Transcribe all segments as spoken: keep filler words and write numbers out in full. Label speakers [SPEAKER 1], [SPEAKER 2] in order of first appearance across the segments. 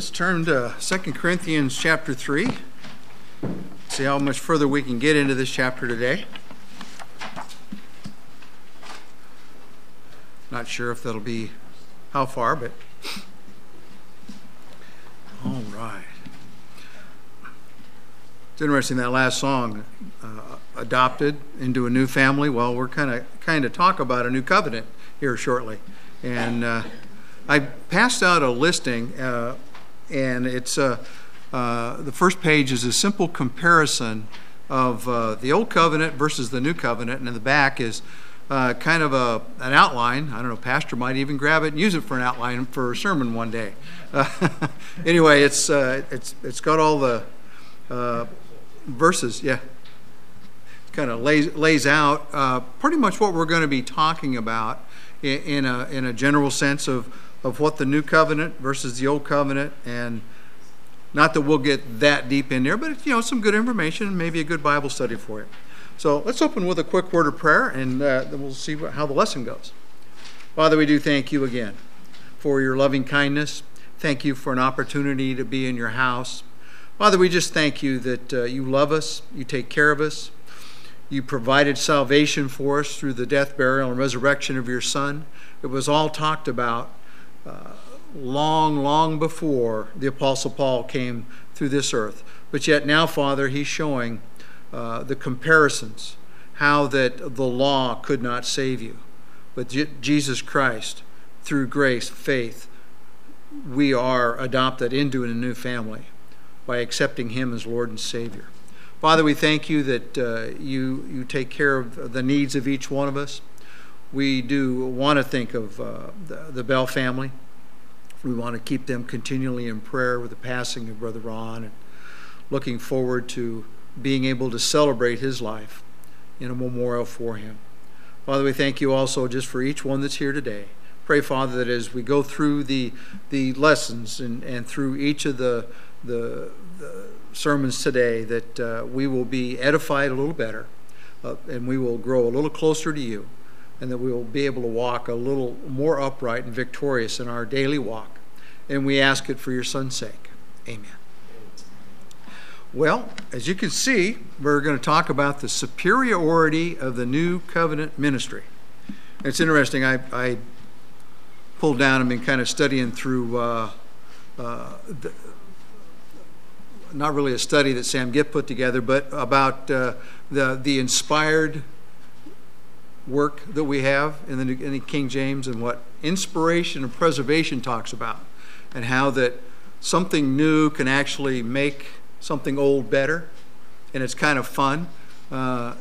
[SPEAKER 1] Let's turn to Second Corinthians chapter three. See how much further we can get into this chapter today. Not sure if that'll be how far, but all right. It's interesting, that last song, uh, adopted into a new family. Well, we're kind of kind of talk about a new covenant here shortly, and uh, I passed out a listing, uh, and it's uh, uh, the first page is a simple comparison of uh, the old covenant versus the new covenant, and in the back is uh, kind of a an outline. I don't know, pastor might even grab it and use it for an outline for a sermon one day. Uh, anyway, it's uh, it's it's got all the uh, verses, yeah. Kind of lays lays out uh, pretty much what we're going to be talking about in, in a in a general sense of of what the new covenant versus the old covenant, and not that we'll get that deep in there, but you know, some good information and maybe a good Bible study for you. So let's open with a quick word of prayer, and uh, then we'll see what, how the lesson goes. Father, we do thank you again for your loving kindness. Thank you for an opportunity to be in your house. Father, we just thank you that uh, you love us, you take care of us. You provided salvation for us through the death, burial, and resurrection of your Son. It was all talked about uh, long, long before the Apostle Paul came through this earth. But yet now, Father, he's showing uh, the comparisons, how that the law could not save you. But Je- Jesus Christ, through grace, faith, we are adopted into a new family by accepting him as Lord and Savior. Father, we thank you that uh, you you take care of the needs of each one of us. We do want to think of uh, the, the Bell family. We want to keep them continually in prayer with the passing of Brother Ron, and looking forward to being able to celebrate his life in a memorial for him. Father, we thank you also just for each one that's here today. Pray, Father, that as we go through the the lessons and, and through each of the the, the sermons today, that uh, we will be edified a little better, uh, and we will grow a little closer to you, and that we will be able to walk a little more upright and victorious in our daily walk. And we ask it for your Son's sake. Amen. Well, as you can see, we're going to talk about the superiority of the new covenant ministry. It's interesting. I, I pulled down and been kind of studying through uh, uh, the, not really a study that Sam Gipp put together, but about uh, the the inspired work that we have in the, in the King James, and what inspiration and preservation talks about, and how that something new can actually make something old better, and it's kind of fun. Uh,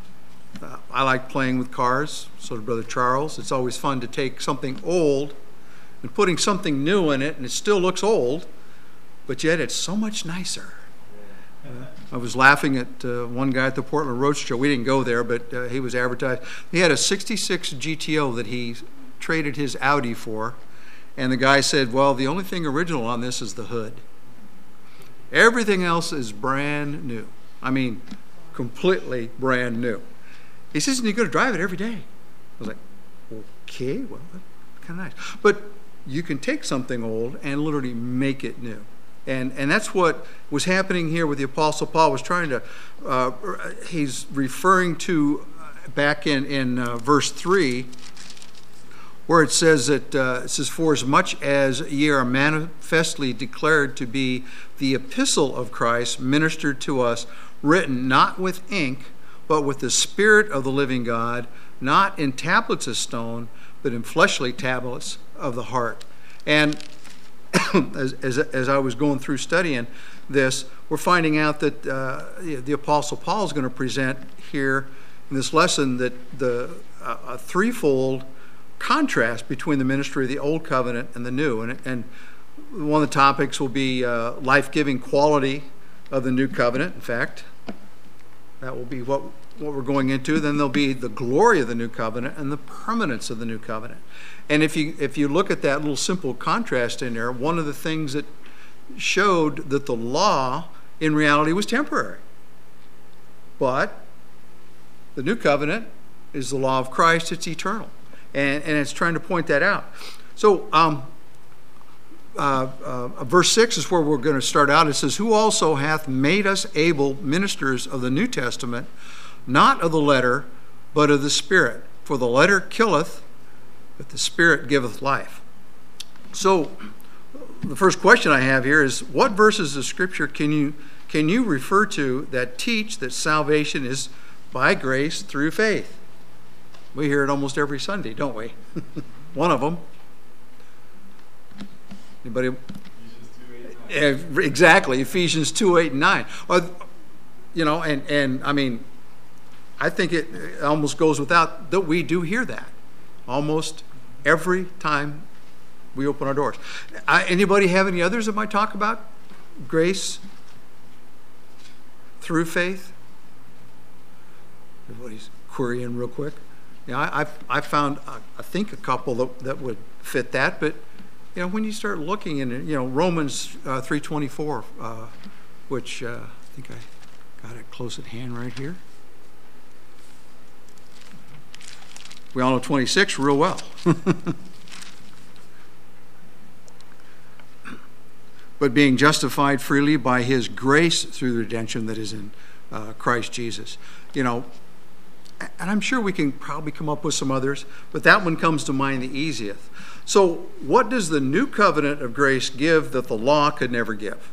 [SPEAKER 1] I like playing with cars, so does Brother Charles. It's always fun to take something old and putting something new in it, and it still looks old, but yet it's so much nicer. Uh, I was laughing at uh, one guy at the Portland Road Show. We didn't go there, but uh, he was advertised. He had a sixty-six G T O that he traded his Audi for, and the guy said, well, the only thing original on this is the hood. Everything else is brand new. I mean, completely brand new. He says, and you're going to drive it every day. I was like, okay, well, that's kind of nice. But you can take something old and literally make it new. And and that's what was happening here with the Apostle Paul. Was trying to, uh, he's referring to back in, in uh, verse three, where it says that, uh, it says, for as much as ye are manifestly declared to be the epistle of Christ, ministered to us, written not with ink, but with the Spirit of the living God, not in tablets of stone, but in fleshly tablets of the heart. And as, as as I was going through studying this, we're finding out that uh, the Apostle Paul is going to present here in this lesson that the uh, a threefold contrast between the ministry of the old covenant and the new. And, and one of the topics will be uh, life-giving quality of the new covenant. In fact, that will be what what we're going into. Then there'll be the glory of the new covenant and the permanence of the new covenant. And if you if you look at that little simple contrast in there, one of the things that showed that the law in reality was temporary. But the new covenant is the law of Christ. It's eternal. And, and it's trying to point that out. So um, uh, uh, verse six is where we're going to start out. It says, who also hath made us able ministers of the New Testament, not of the letter, but of the Spirit. For the letter killeth, but the Spirit giveth life. So the first question I have here is, what verses of Scripture can you can you refer to that teach that salvation is by grace through faith? We hear it almost every Sunday, don't we? One of them. Anybody? Ephesians two, eight, exactly, Ephesians two, eight, and nine. Or, you know, and, and I mean, I think it almost goes without that we do hear that almost every time we open our doors. I, anybody have any others that might talk about grace through faith? Everybody's querying real quick. Yeah, I, I've I found uh, I think a couple that, that would fit that, but you know, when you start looking in, you know, Romans uh, three twenty-four, uh, which uh, I think I got it close at hand right here. We all know twenty-six real well. But being justified freely by his grace through the redemption that is in uh, Christ Jesus. You know, and I'm sure we can probably come up with some others, but that one comes to mind the easiest. So what does the new covenant of grace give that the law could never give?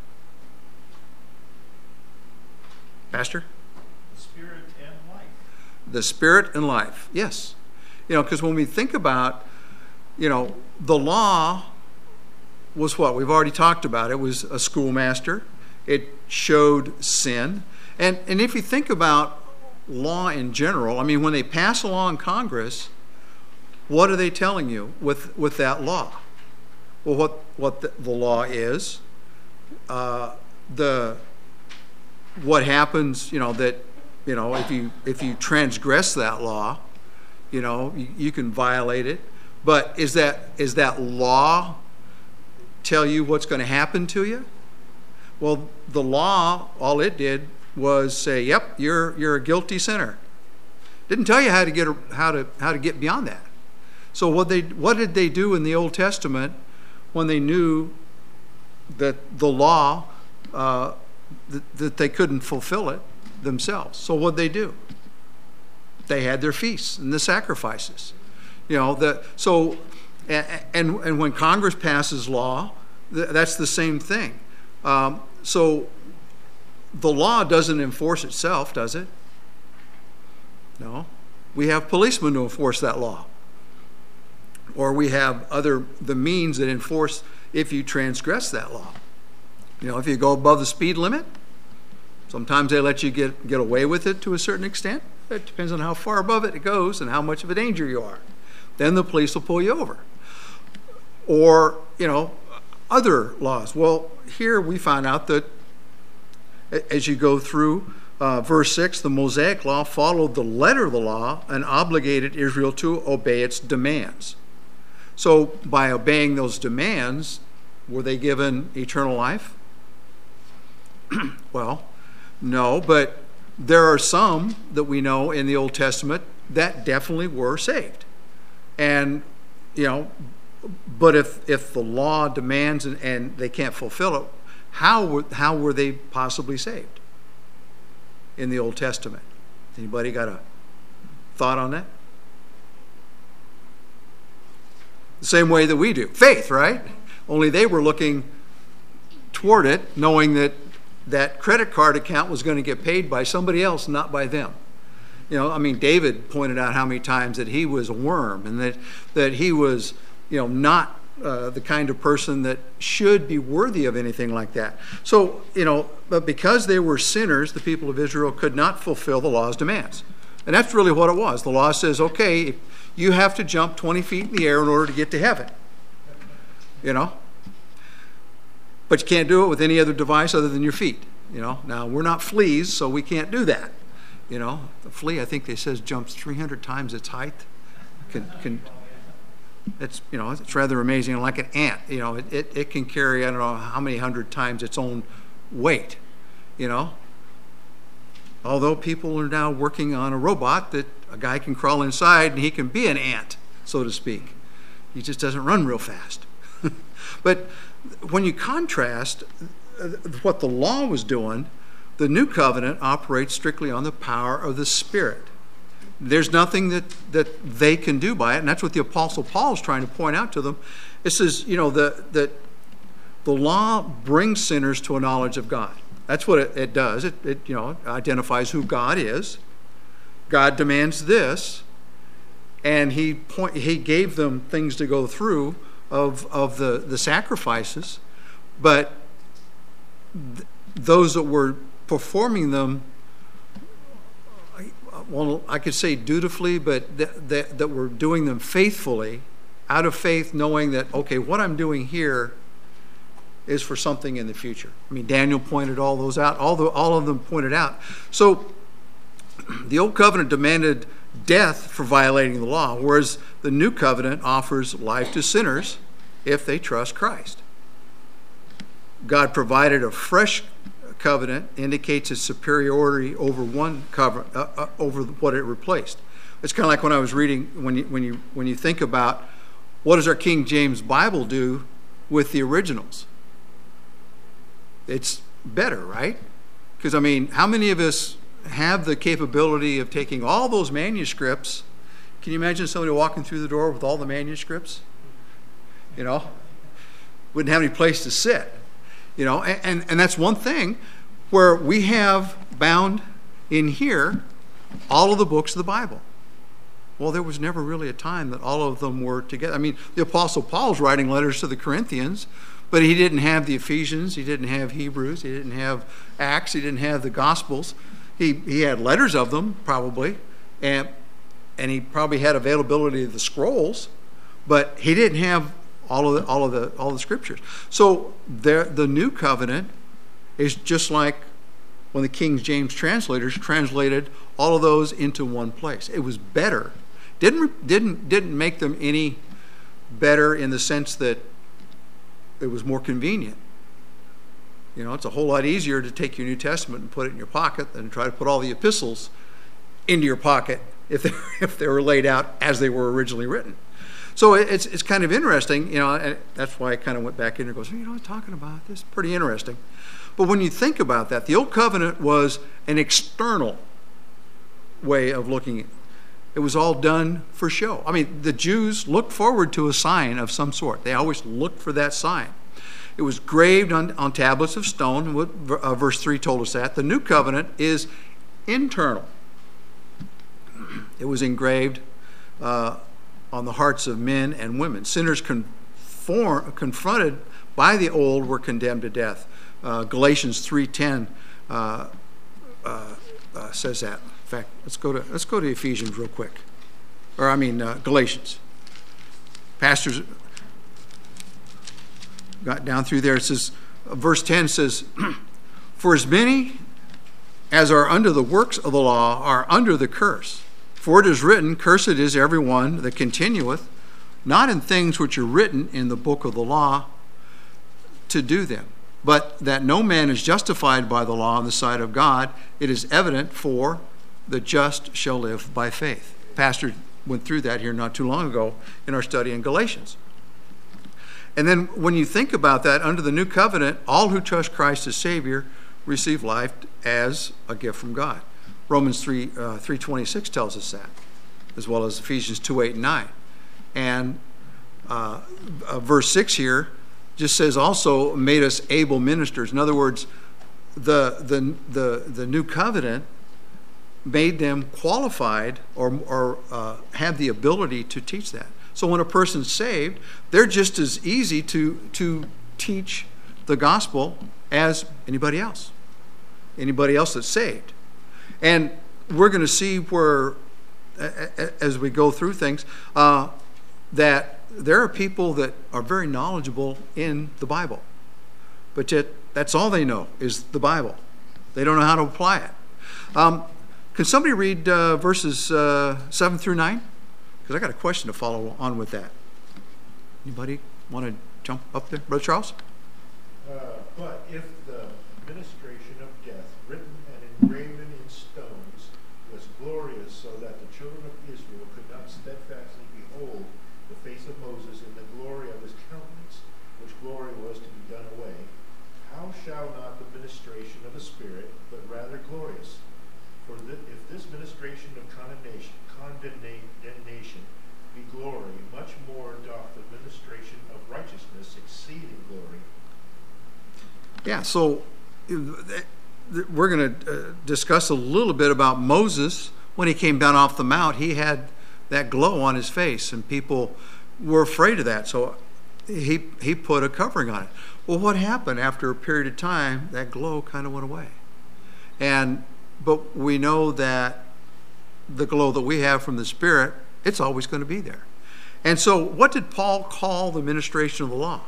[SPEAKER 1] Pastor?
[SPEAKER 2] The Spirit and life.
[SPEAKER 1] The Spirit and life, yes. You know, because when we think about, you know, the law was what? We've already talked about. It was a schoolmaster. It showed sin. And, and if you think about law in general, I mean, when they pass a law in Congress, what are they telling you with, with that law? Well, what, what the, the law is, uh, the what happens, you know, that, you know, if you if you transgress that law, you know, you, you can violate it. But is that is that law tell you what's going to happen to you? Well, the law, all it did was say, "Yep, you're you're a guilty sinner." Didn't tell you how to get how to how to get beyond that. So what they what did they do in the Old Testament when they knew that the law uh, that, that they couldn't fulfill it themselves? So what did they do? They had their feasts and the sacrifices. You know, the so and and when Congress passes law, that's the same thing. Um, so the law doesn't enforce itself, does it? No. We have policemen to enforce that law. Or we have other the means that enforce if you transgress that law. You know, if you go above the speed limit, sometimes they let you get, get away with it to a certain extent. It depends on how far above it it goes and how much of a danger you are. Then the police will pull you over. Or, you know, other laws. Well, here we find out that as you go through uh, verse six, the Mosaic law followed the letter of the law and obligated Israel to obey its demands. So by obeying those demands, were they given eternal life? Well, no, but there are some that we know in the Old Testament that definitely were saved. And, you know, but if, if the law demands and, and they can't fulfill it, how were, how were they possibly saved in the Old Testament? Anybody got a thought on that? The same way that we do. Faith, right? Only they were looking toward it, knowing that that credit card account was going to get paid by somebody else, not by them. You know, I mean, David pointed out how many times that he was a worm and that, that he was, you know, not uh, the kind of person that should be worthy of anything like that. So, you know, but because they were sinners, the people of Israel could not fulfill the law's demands. And that's really what it was. The law says, okay, you have to jump twenty feet in the air in order to get to heaven. You know? But you can't do it with any other device other than your feet. You know? Now, we're not fleas, so we can't do that. You know? The flea, I think they says, jumps three hundred times its height. Can, can, it's, you know, it's rather amazing. Like an ant, you know, it, it, it can carry, I don't know how many hundred times its own weight. You know? Although people are now working on a robot that a guy can crawl inside and he can be an ant, so to speak. He just doesn't run real fast. But when you contrast what the law was doing, the new covenant operates strictly on the power of the Spirit. There's nothing that, that they can do by it, and that's what the Apostle Paul is trying to point out to them. It says, you know, the, that the law brings sinners to a knowledge of God. That's what it, it does. It, it, you know, identifies who God is. God demands this, and he point, he gave them things to go through of, of the, the sacrifices, but th- those that were performing them, well, I could say dutifully, but that, that, that were doing them faithfully, out of faith, knowing that, okay, what I'm doing here is for something in the future. I mean, Daniel pointed all those out. All, the, all of them pointed out. So the old covenant demanded death for violating the law, whereas the new covenant offers life to sinners if they trust Christ. God provided a fresh covenant, indicates its superiority over one covenant, uh, uh, over what it replaced. It's kind of like when I was reading, when you, when you, when you think about what does our King James Bible do with the originals? It's better, right? Because, I mean, how many of us have the capability of taking all those manuscripts? Can you imagine somebody walking through the door with all the manuscripts? You know? Wouldn't have any place to sit. You know, and, and, and that's one thing where we have bound in here all of the books of the Bible. Well, there was never really a time that all of them were together. I mean, the Apostle Paul's writing letters to the Corinthians, but he didn't have the Ephesians, he didn't have Hebrews, he didn't have Acts, he didn't have the Gospels. He he had letters of them, probably, and and he probably had availability of the scrolls, but he didn't have all of the all of the all of the scriptures. So there, the new covenant is just like when the King James translators translated all of those into one place. It was better. Didn't didn't didn't make them any better in the sense that it was more convenient. You know, it's a whole lot easier to take your New Testament and put it in your pocket than try to put all the epistles into your pocket if they if they were laid out as they were originally written. So it's it's kind of interesting, you know, and that's why I kind of went back in and goes, you know, talking about this, pretty interesting. But when you think about that, the old covenant was an external way of looking at it. It was all done for show. I mean, the Jews looked forward to a sign of some sort. They always looked for that sign. It was graved on, on tablets of stone. What, uh, verse three told us that. The new covenant is internal. It was engraved uh, on the hearts of men and women. Sinners conform, confronted by the old were condemned to death. Uh, Galatians three ten uh, uh, uh, says that. In fact, let's go to let's go to Ephesians real quick, or I mean uh, Galatians. Pastors got down through there. It says, uh, verse ten says, "For as many as are under the works of the law are under the curse. For it is written, Cursed is every one that continueth, not in things which are written in the book of the law, to do them. But that no man is justified by the law in the sight of God, it is evident, for the just shall live by faith." Pastor went through that here not too long ago in our study in Galatians. And then when you think about that, under the new covenant, all who trust Christ as Savior receive life as a gift from God. Romans three uh, three twenty-six tells us that, as well as Ephesians two eight and nine. And uh, uh, verse six here just says also made us able ministers. In other words, the the the, the new covenant made them qualified or or uh, have the ability to teach that. So when a person's saved, they're just as easy to to teach the gospel as anybody else. Anybody else that's saved. And we're going to see where, as we go through things, uh, that there are people that are very knowledgeable in the Bible. But yet, that's all they know is the Bible. They don't know how to apply it. Um, can somebody read uh, verses uh, seven through nine? Because I got a question to follow on with that. Anybody want to jump up there? Brother Charles?
[SPEAKER 2] Uh, but if the ministration of death, written and engraven in stones, was glorious, so that the children of Israel could not steadfastly behold the face of Moses in the glory of his countenance, which glory was to be done away, how shall not the ministration of the Spirit, but rather glorious? For th- if this ministration of condemnation, condemnation be glory, much more doth the ministration of righteousness exceed in glory.
[SPEAKER 1] Yeah, so we're going to uh, discuss a little bit about Moses. When he came down off the mount, he had that glow on his face, and people were afraid of that. So he he put a covering on it. Well, what happened after a period of time? That glow kind of went away. And but we know that the glow that we have from the Spirit, it's always going to be there. And so what did Paul call the ministration of the law?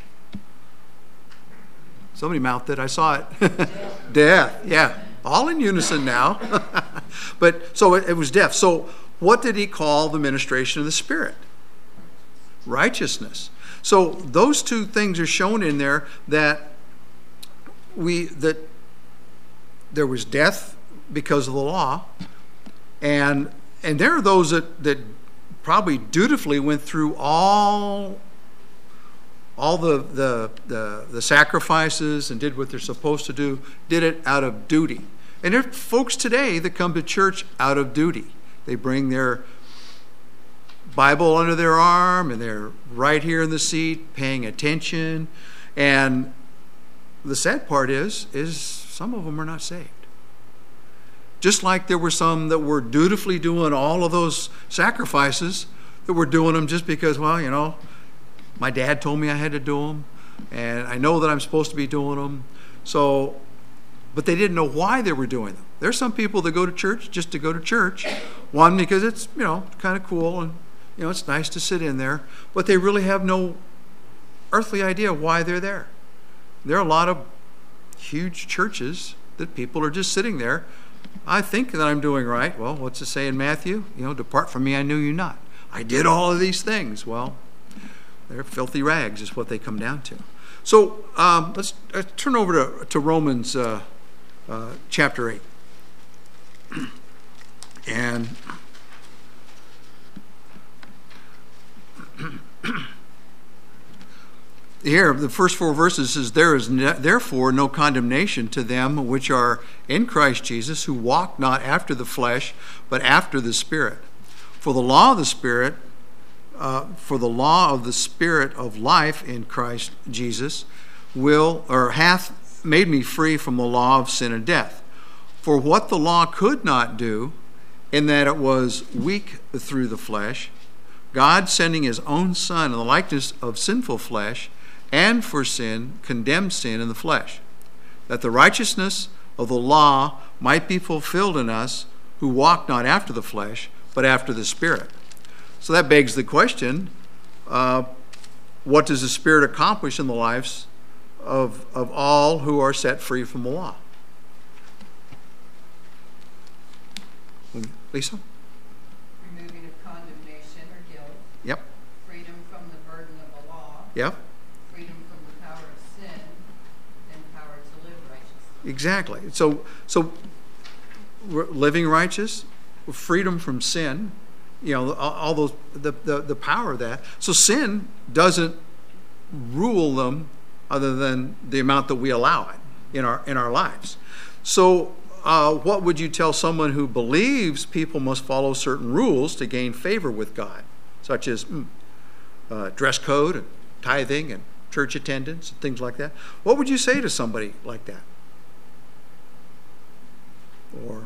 [SPEAKER 1] Somebody mouthed it. I saw it. Death. Death. Yeah. All in unison now. But so it, it was death. So what did he call the ministration of the Spirit? Righteousness. So those two things are shown in there, that we that there was death because of the law, and and there are those that, that probably dutifully went through all all the, the the the sacrifices and did what they're supposed to do, did it out of duty. And there are folks today that come to church out of duty. They bring their Bible under their arm, and they're right here in the seat paying attention. And the sad part is, is some of them are not saved. Just like there were some that were dutifully doing all of those sacrifices, that were doing them just because, well, you know, my dad told me I had to do them, and I know that I'm supposed to be doing them. So, but they didn't know why they were doing them. There's some people that go to church just to go to church. One, because it's, you know, kind of cool, and you know, it's nice to sit in there, but they really have no earthly idea why they're there. There are a lot of huge churches that people are just sitting there. I think that I'm doing right. Well, what's it say in Matthew? You know, depart from me, I knew you not. I did all of these things. Well, they're filthy rags is what they come down to. So um, let's uh, turn over to, to Romans uh, uh, chapter eight. And here, the first four verses says, there is ne- therefore no condemnation to them which are in Christ Jesus, who walk not after the flesh, but after the Spirit. For the law of the Spirit, uh, for the law of the Spirit of life in Christ Jesus will, or hath made me free from the law of sin and death. For what the law could not do, in that it was weak through the flesh, God sending his own Son in the likeness of sinful flesh, and for sin, condemned sin in the flesh, that the righteousness of the law might be fulfilled in us who walk not after the flesh, but after the Spirit. So that begs the question, uh, what does the Spirit accomplish in the lives of, of all who are set free from the law? Lisa?
[SPEAKER 3] Removing of condemnation or guilt.
[SPEAKER 1] Yep.
[SPEAKER 3] Freedom from the burden of the law.
[SPEAKER 1] Yep.
[SPEAKER 3] Freedom from the power of sin, and power to live righteously.
[SPEAKER 1] Exactly. So, so living righteous, freedom from sin, you know, all, all those, the, the, the power of that. So sin doesn't rule them other than the amount that we allow it in our in our lives. So uh, what would you tell someone who believes people must follow certain rules to gain favor with God, such as mm, uh, dress code and tithing and church attendance and things like that? What would you say to somebody like that? Or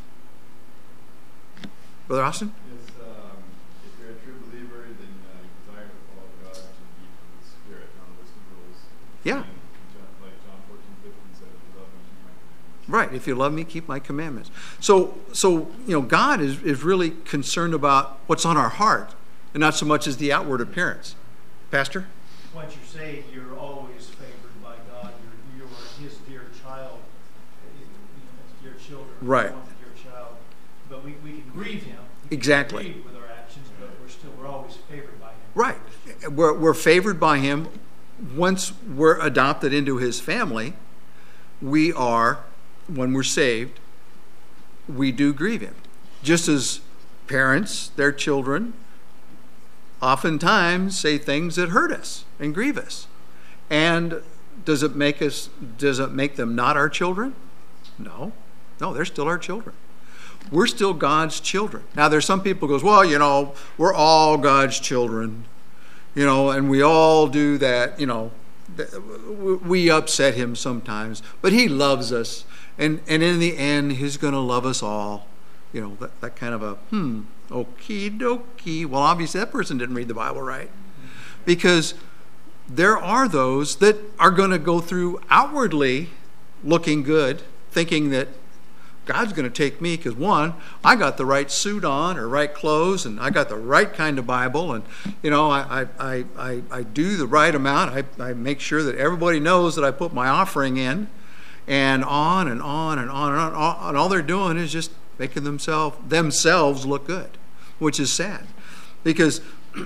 [SPEAKER 1] Brother Austin?
[SPEAKER 4] Yes, um, if you're a true believer, then uh, you desire to follow God and be from the Spirit, not a list of rules.
[SPEAKER 1] Yeah.
[SPEAKER 4] And John, like John fourteen fifteen said, if you love me, keep my commandments.
[SPEAKER 1] Right. If you love me, keep my commandments. So, so you know, God is, is really concerned about what's on our heart, and not so much as the outward appearance. Pastor?
[SPEAKER 5] Once you're saved, you're always favored by God. You're, you're his dear child. You know, dear children.
[SPEAKER 1] Right.
[SPEAKER 5] Dear child. But we, we can grieve him. We
[SPEAKER 1] Exactly.
[SPEAKER 5] can grieve with our actions, but we're still we're always favored by him.
[SPEAKER 1] Right. We're, we're favored by him. Once we're adopted into his family, we are, when we're saved, we do grieve him. Just as parents, their children, oftentimes say things that hurt us and grieve us. And does it make us, does it make them not our children? No. No, they're still our children. We're still God's children. Now, there's some people who goes, well, you know, we're all God's children, you know, and we all do that, you know, we upset him sometimes, but he loves us. And, and in the end, he's going to love us all. You know, that, that kind of a, hmm, okie dokie. Well, obviously that person didn't read the Bible right. Because there are those that are going to go through outwardly looking good, thinking that God's going to take me because, one, I got the right suit on or right clothes, and I got the right kind of Bible, and, you know, I I, I, I do the right amount. I, I make sure that everybody knows that I put my offering in, and on and on and on and on. And all they're doing is just making themselves themselves look good, which is sad. Because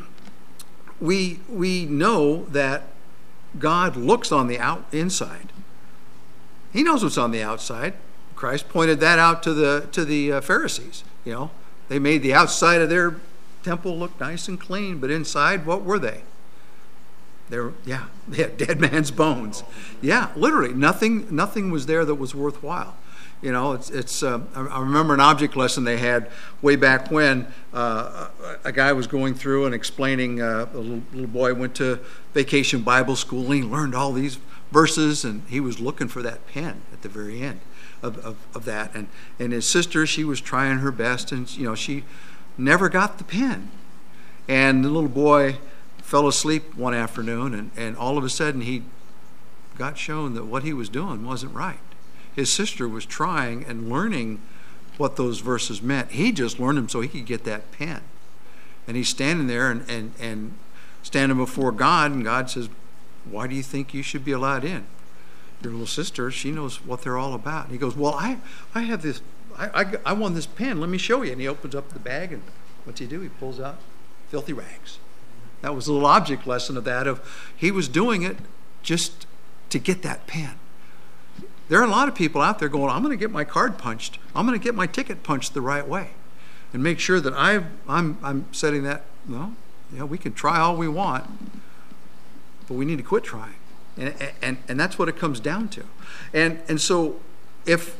[SPEAKER 1] we we know that God looks on the out inside. He knows what's on the outside. Christ pointed that out to the to the uh, Pharisees. You know, they made the outside of their temple look nice and clean, but inside, what were they? They were, yeah, they had dead man's bones. Yeah, literally, nothing nothing was there that was worthwhile. You know, it's it's. Uh, I remember an object lesson they had way back when uh, a guy was going through and explaining. Uh, a little, little boy went to vacation Bible school and he learned all these verses, and he was looking for that pen at the very end of, of, of that. And and his sister, she was trying her best, and you know she never got the pen. And the little boy fell asleep one afternoon, and, and all of a sudden he got shown that what he was doing wasn't right. His sister was trying and learning what those verses meant. He just learned them so he could get that pen. And he's standing there and, and, and standing before God, and God says, why do you think you should be allowed in? Your little sister, she knows what they're all about. And he goes, well, I, I have this, I, I, I won this pen. Let me show you. And he opens up the bag, and what's he do? He pulls out filthy rags. That was a little object lesson of that, of he was doing it just to get that pen. There are a lot of people out there going, I'm going to get my card punched. I'm going to get my ticket punched the right way and make sure that I've, I'm, I'm setting that. Well, you know, we can try all we want, but we need to quit trying. And, and, and that's what it comes down to. And, and so if,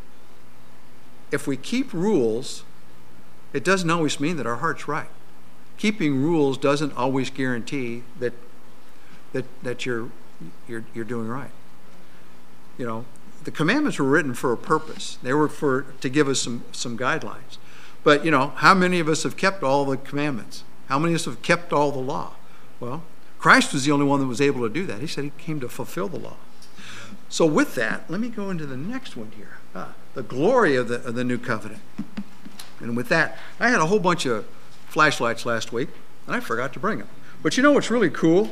[SPEAKER 1] if we keep rules, it doesn't always mean that our heart's right. Keeping rules doesn't always guarantee that, that, that you're, you're, you're doing right. You know, the commandments were written for a purpose. They were for to give us some, some guidelines. But, you know, how many of us have kept all the commandments? How many of us have kept all the law? Well, Christ was the only one that was able to do that. He said he came to fulfill the law. So with that, let me go into the next one here. Ah, the glory of the, of the new covenant. And with that, I had a whole bunch of flashlights last week, and I forgot to bring them. But you know what's really cool?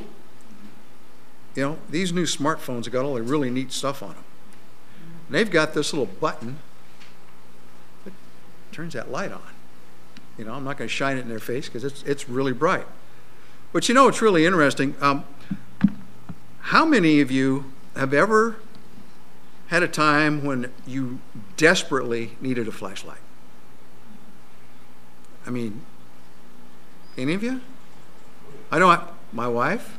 [SPEAKER 1] You know, these new smartphones have got all the really neat stuff on them. And they've got this little button that turns that light on. You know, I'm not going to shine it in their face because it's it's really bright. But you know what's really interesting? Um, how many of you have ever had a time when you desperately needed a flashlight? I mean, any of you? I know I, my wife.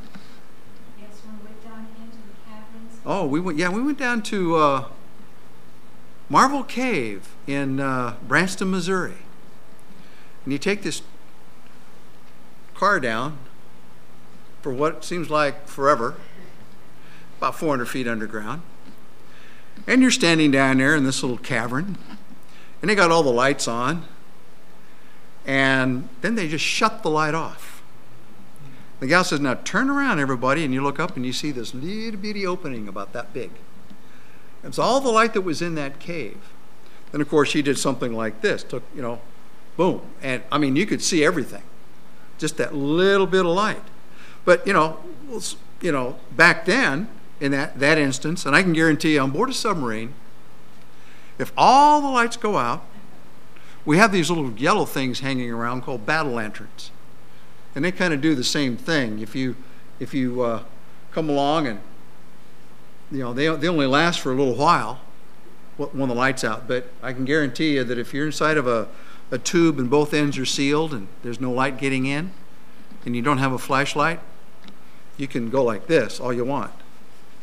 [SPEAKER 1] Oh, we went. Yeah, we went down to uh, Marvel Cave in uh, Branson, Missouri. And you take this car down for what seems like forever, about four hundred feet underground, and you're standing down there in this little cavern, and they got all the lights on, and then they just shut the light off. The gal says, now turn around, everybody, and you look up and you see this little bitty opening about that big. It's all the light that was in that cave. Then, of course, she did something like this, took, you know, boom. And, I mean, you could see everything, just that little bit of light. But, you know, you know, back then, in that, that instance, and I can guarantee you, on board a submarine, if all the lights go out, we have these little yellow things hanging around called battle lanterns. And they kind of do the same thing. If you if you uh, come along and, you know, they, they only last for a little while when the light's out. But I can guarantee you that if you're inside of a, a tube and both ends are sealed and there's no light getting in and you don't have a flashlight, you can go like this all you want.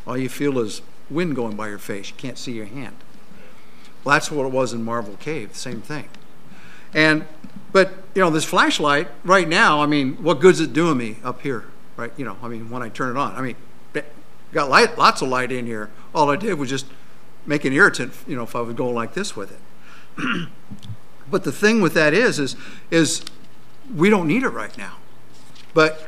[SPEAKER 1] All you feel is wind going by your face. You can't see your hand. Well, that's what it was in Marvel Cave, the same thing. And, but, you know, this flashlight right now, I mean, what good's it doing me up here, right? You know, I mean, when I turn it on, I mean, got light, lots of light in here. All I did was just make an irritant, you know, if I was going like this with it. But the thing with that is, is, is we don't need it right now. But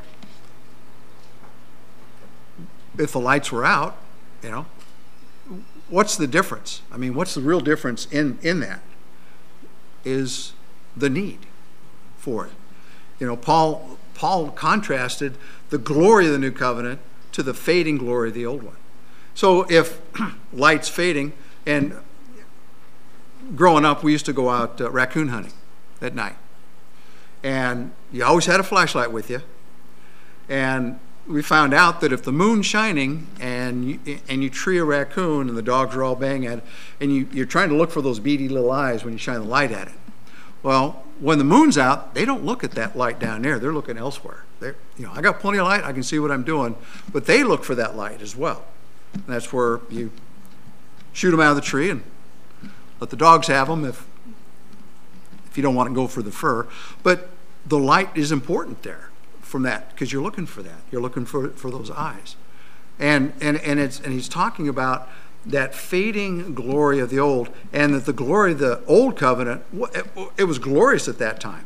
[SPEAKER 1] if the lights were out, you know, what's the difference? I mean, what's the real difference in, in that? Is the need for it. You know, Paul, Paul contrasted the glory of the new covenant to the fading glory of the old one. So if light's fading, and growing up, we used to go out uh, raccoon hunting at night. And you always had a flashlight with you. And we found out that if the moon's shining and you, and you tree a raccoon and the dogs are all baying at it, and you, you're trying to look for those beady little eyes when you shine the light at it. Well, when the moon's out, they don't look at that light down there. They're looking elsewhere. They're, you know, I got plenty of light. I can see what I'm doing. But they look for that light as well. And that's where you shoot them out of the tree and let the dogs have them if, if you don't want to go for the fur. But the light is important there from that, because you're looking for that. You're looking for, for those eyes. And, and, and, it's, and he's talking about that fading glory of the old, and that the glory of the old covenant, it, it was glorious at that time.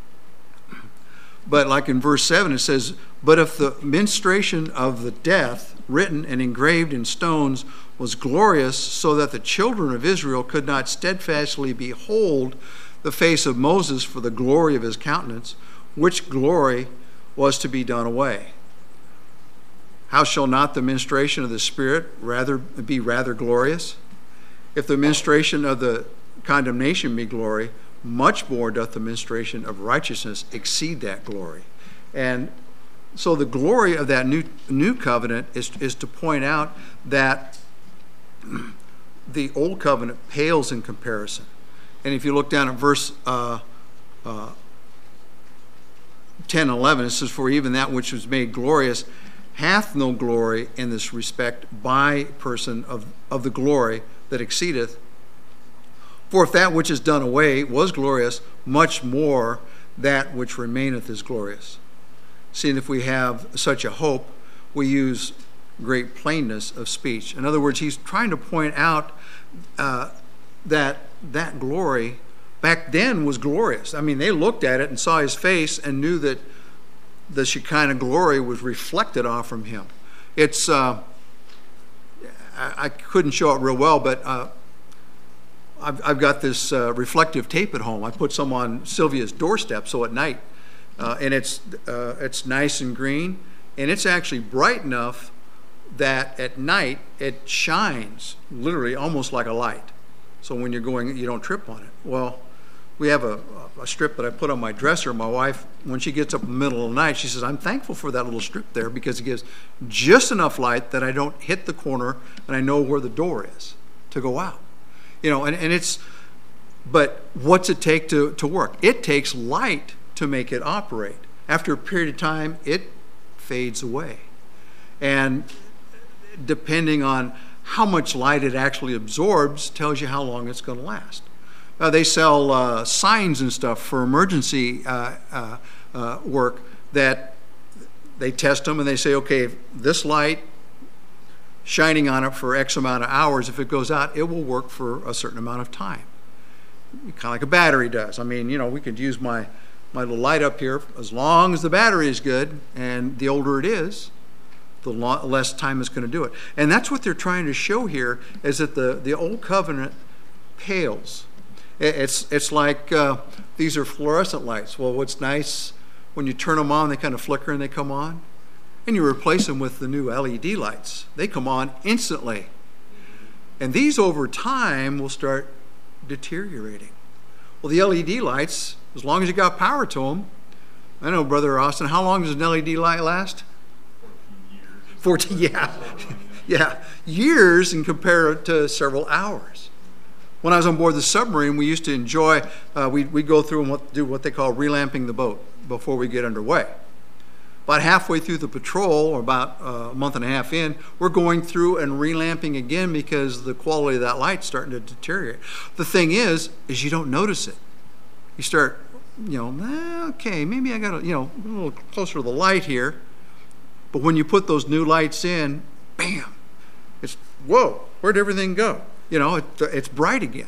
[SPEAKER 1] But like in verse seven, it says, but if the ministration of the death, written and engraved in stones, was glorious, so that the children of Israel could not steadfastly behold the face of Moses for the glory of his countenance, which glory was to be done away. How shall not the ministration of the Spirit rather be rather glorious? If the ministration of the condemnation be glory, much more doth the ministration of righteousness exceed that glory. And so the glory of that new new covenant is, is to point out that the old covenant pales in comparison. And if you look down at verse uh, uh, ten and eleven, it says, for even that which was made glorious hath no glory in this respect by person of, of the glory that exceedeth. For if that which is done away was glorious, much more that which remaineth is glorious. Seeing if we have such a hope, we use great plainness of speech. In other words, he's trying to point out uh, that that glory back then was glorious. I mean, they looked at it and saw his face and knew that the Shekinah glory was reflected off from him. It's, uh, I, I couldn't show it real well, but uh, I've, I've got this uh, reflective tape at home. I put some on Sylvia's doorstep, so at night, uh, and it's, uh, it's nice and green, and it's actually bright enough that at night it shines literally almost like a light. So when you're going, you don't trip on it. Well, we have a, a strip that I put on my dresser. My wife, when she gets up in the middle of the night, she says, I'm thankful for that little strip there because it gives just enough light that I don't hit the corner and I know where the door is to go out. You know, and, and it's, but what's it take to, to work? It takes light to make it operate. After a period of time, it fades away. And depending on how much light it actually absorbs tells you how long it's going to last. Uh, they sell uh, signs and stuff for emergency uh, uh, uh, work that they test them and they say, okay, this light shining on it for X amount of hours, if it goes out, it will work for a certain amount of time. Kind of like a battery does. I mean, you know, we could use my, my little light up here as long as the battery is good, and the older it is, the lo- less time it's going to do it. And that's what they're trying to show here, is that the, the old covenant pales. It's it's like uh, these are fluorescent lights. Well, what's nice, when you turn them on, they kind of flicker and they come on. And you replace them with the new L E D lights. They come on instantly. And these over time will start deteriorating. Well, the L E D lights, as long as you got power to them, I know, Brother Austin, how long does an L E D light last? fourteen years. fourteen, yeah. Yeah, years and compare it to several hours. When I was on board the submarine, we used to enjoy, uh, we'd, we'd go through and what, do what they call relamping the boat before we get underway. About halfway through the patrol, or about uh, a month and a half in, we're going through and relamping again because the quality of that light's starting to deteriorate. The thing is, is you don't notice it. You start, you know, eh, okay, maybe I got to, you know, a little closer to the light here. But when you put those new lights in, bam, it's, whoa, where'd everything go? You know, it, it's bright again.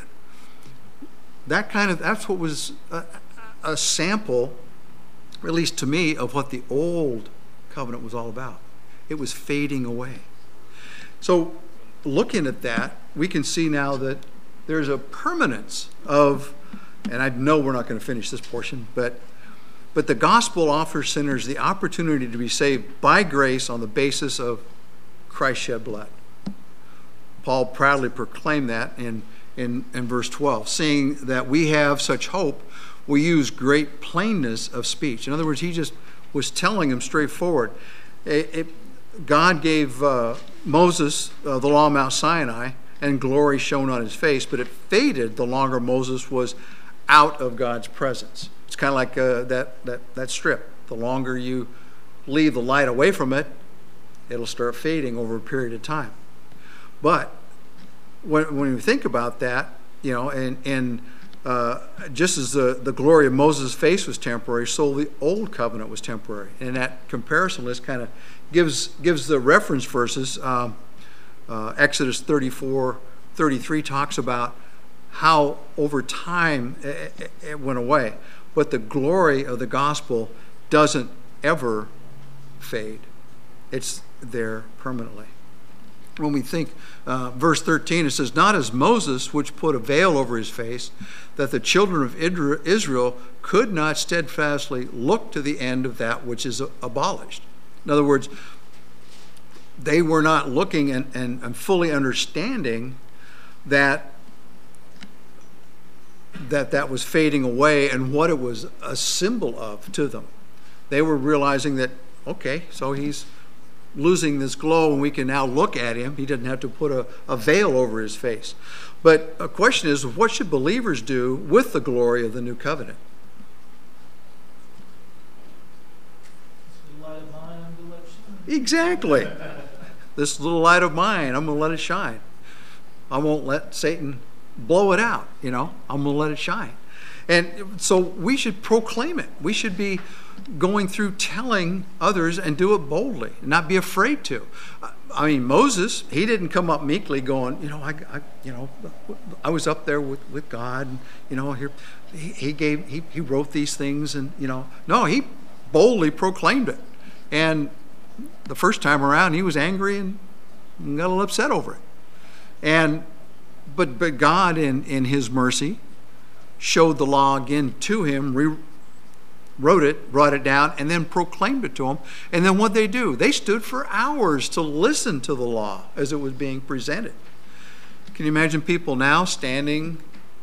[SPEAKER 1] That kind of, that's what was a, a sample, at least to me, of what the old covenant was all about. It was fading away. So looking at that, we can see now that there's a permanence of, and I know we're not going to finish this portion, but but the gospel offers sinners the opportunity to be saved by grace on the basis of Christ's shed blood. Paul proudly proclaimed that in, in, in verse twelve, seeing that we have such hope, we use great plainness of speech. In other words, he just was telling them straightforward. It, it, God gave uh, Moses uh, the law on Mount Sinai, and glory shone on his face, but it faded the longer Moses was out of God's presence. It's kind of like uh, that, that, that strip. The longer you leave the light away from it, it'll start fading over a period of time. But when, when you think about that, you know, and, and uh, just as the, the glory of Moses' face was temporary, so the old covenant was temporary. And that comparison list kind of gives gives the reference verses. Um, uh, Exodus thirty-four, thirty-three talks about how over time it, it went away. But the glory of the gospel doesn't ever fade. It's there permanently. When we think, uh, verse thirteen, it says, not as Moses, which put a veil over his face, that the children of Israel could not steadfastly look to the end of that which is abolished. In other words, they were not looking and, and, and fully understanding that that that was fading away and what it was a symbol of to them. They were realizing that, okay, so he's losing this glow and we can now look at him. He doesn't have to put a, a veil over his face. But a question is, what should believers do with the glory of the new covenant?
[SPEAKER 5] The light of mine, I'm gonna let shine.
[SPEAKER 1] Exactly. This little light of mine, I'm going to let it shine. I won't let Satan blow it out, you know. I'm going to let it shine. And so we should proclaim it. We should be going through telling others and do it boldly, and not be afraid to. I mean, Moses, he didn't come up meekly going, you know, I, I you know, I was up there with, with God, and, you know, here he, he gave he, he wrote these things, and, you know, no, he boldly proclaimed it. And the first time around, he was angry and got a little upset over it. And but but God, in in His mercy, showed the law again to him, rewrote it, brought it down, and then proclaimed it to him. And then what they do? They stood for hours to listen to the law as it was being presented. Can you imagine people now standing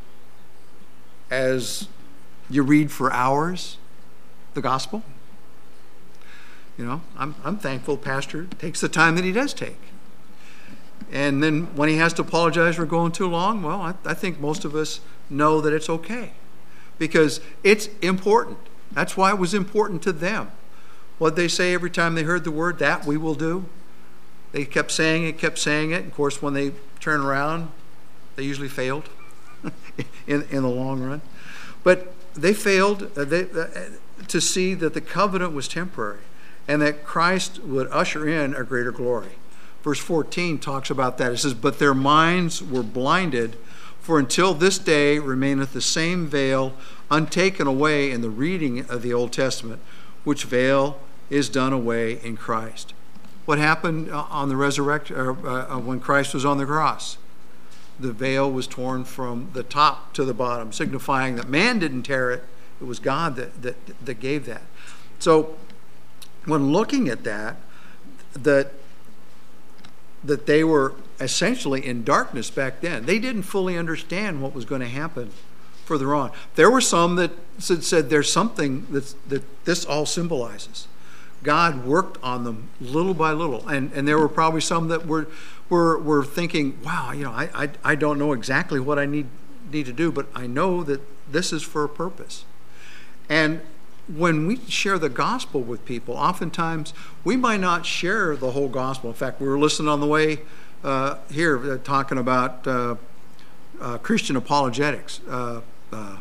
[SPEAKER 1] as you read for hours the gospel? You know, I'm I'm thankful Pastor takes the time that he does take. And then when he has to apologize for going too long, well, I, I think most of us know that it's okay, because it's important. That's why it was important to them. What they say every time they heard the word, that we will do. They kept saying it, kept saying it. Of course, when they turn around, they usually failed in, in the long run. But they failed uh, they, uh, to see that the covenant was temporary and that Christ would usher in a greater glory. Verse fourteen talks about that. It says, but their minds were blinded, for until this day remaineth the same veil untaken away in the reading of the Old Testament, which veil is done away in Christ. What happened on the resurrection, or uh, when Christ was on the cross? The veil was torn from the top to the bottom, signifying that man didn't tear it. It was God that that, that gave that. So when looking at that, that that they were essentially in darkness back then. They didn't fully understand what was going to happen further on. There were some that said, said there's something that's, that this all symbolizes. God worked on them little by little. And, and there were probably some that were, were, were thinking, wow, you know, I, I, I don't know exactly what I need, need to do, but I know that this is for a purpose. And when we share the gospel with people, oftentimes we might not share the whole gospel. In fact, we were listening on the way uh, here uh, talking about uh, uh, Christian apologetics. Uh, uh,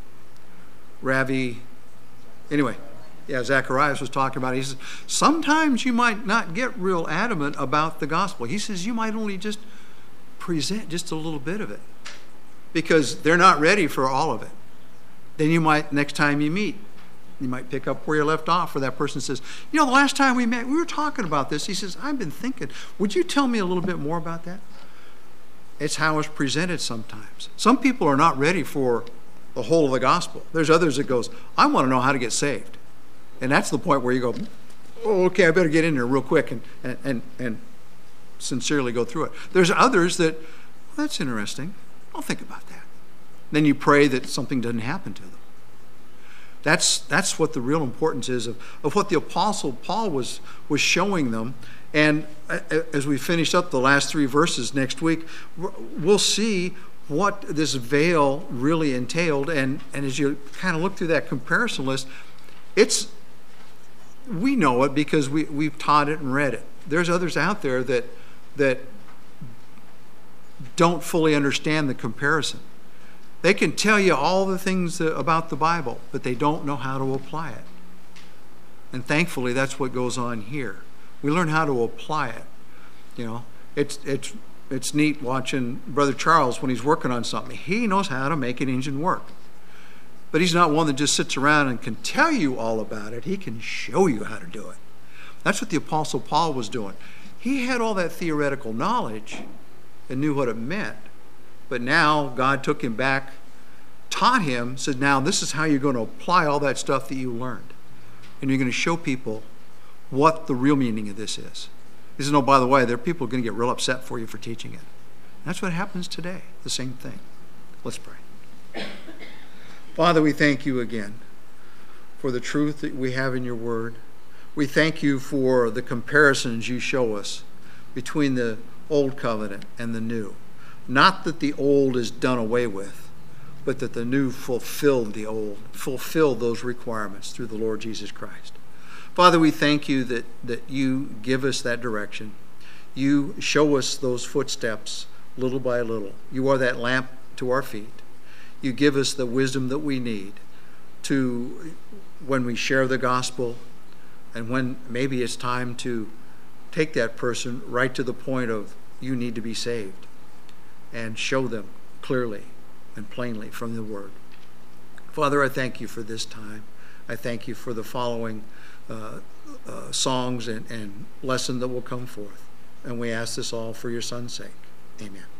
[SPEAKER 1] Ravi, anyway, yeah, Zacharias was talking about it. He says, sometimes you might not get real adamant about the gospel. He says you might only just present just a little bit of it because they're not ready for all of it. Then you might, next time you meet, you might pick up where you left off, or that person says, you know, the last time we met, we were talking about this. He says, I've been thinking, would you tell me a little bit more about that? It's how it's presented sometimes. Some people are not ready for the whole of the gospel. There's others that goes, I want to know how to get saved. And that's the point where you go, oh, okay, I better get in there real quick and, and, and, and sincerely go through it. There's others that, well, that's interesting. I'll think about that. Then you pray that something doesn't happen to them. That's that's what the real importance is of, of what the Apostle Paul was was showing them. And as we finish up the last three verses next week, we'll see what this veil really entailed. And, and as you kind of look through that comparison list, it's we know it because we, we've taught it and read it. There's others out there that that don't fully understand the comparison. They can tell you all the things about the Bible, but they don't know how to apply it. And thankfully, that's what goes on here. We learn how to apply it. You know, it's it's it's neat watching Brother Charles when he's working on something. He knows how to make an engine work. But he's not one that just sits around and can tell you all about it. He can show you how to do it. That's what the Apostle Paul was doing. He had all that theoretical knowledge and knew what it meant. But now God took him back, taught him, said, now this is how you're going to apply all that stuff that you learned. And you're going to show people what the real meaning of this is. He says, no, by the way, there are people going to get real upset for you for teaching it. And that's what happens today, the same thing. Let's pray. Father, we thank you again for the truth that we have in your word. We thank you for the comparisons you show us between the old covenant and the new. Not that the old is done away with, but that the new fulfilled the old, fulfilled those requirements through the Lord Jesus Christ. Father, we thank you that, that you give us that direction. You show us those footsteps little by little. You are that lamp to our feet. You give us the wisdom that we need to, when we share the gospel, and when maybe it's time to take that person right to the point of you need to be saved, and show them clearly and plainly from the word. Father, I thank you for this time. I thank you for the following uh, uh, songs and, and lesson that will come forth. And we ask this all for your son's sake. Amen.